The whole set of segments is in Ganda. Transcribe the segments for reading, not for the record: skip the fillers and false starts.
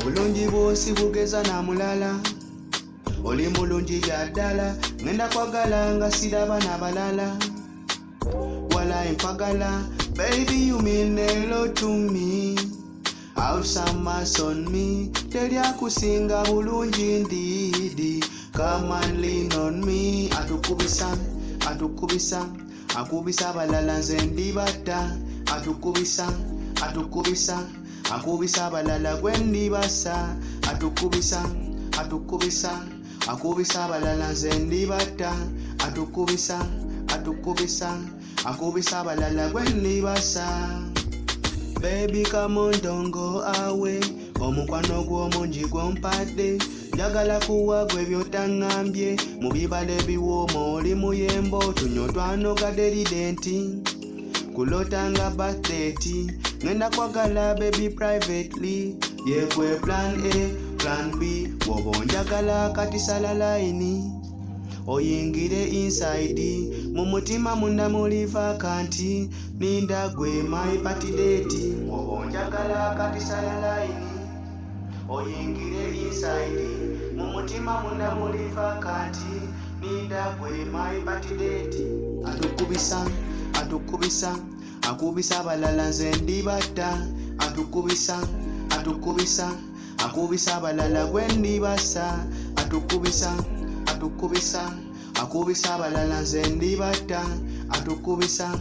obulungi bwosi bugeza na mulala oli mulungi bya ddala ngenda kwagala nga siraba n'abalala wala empagala baby you mean a lot to me have some mass on me teri akusinga bulungi ndidi come and lean on me atukubisa akubisa abalala nze ndibata atukubisa akubisa abalala gwe ndibasa atukubisa akubisa abalala nze ndibata atukubisa abalala gwe ndibasa baby come on don't go away omukwano gw'omungi gwompadde njagala kuwa gwe by'otaŋŋambye mu bibala ebiwooma oli muyembo tunywa twanoga deridenti kulotanga batheti ngenda kwagala baby privately yegwe plan A plan B woba onjagala kati sala layini oyingire inside mu mutima munda muli vakanti ninda gwe my party date woba onjagala kati sala layini oyingire inside mu mutima munda muli vakanti ninda gwe my party date atukubisa akubisa abalala nze ndibata atukubisa akubisa abalala gwe ndibasa atukubisa akubisa abalala nze ndibata atukubisa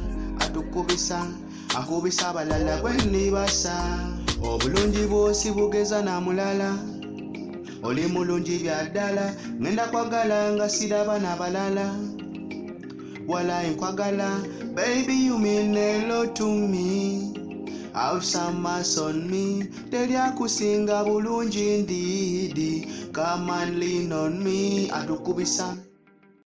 abalala gwe ndibasa obulungi bwosi bugeza na mulala oli mulungi bya ddala ngenda kwagala nga siraba n'abalala wala enkwagala baby you mean a lot to me have some mass on me teri akusinga bulungi ndidi come and lean on me atukubisa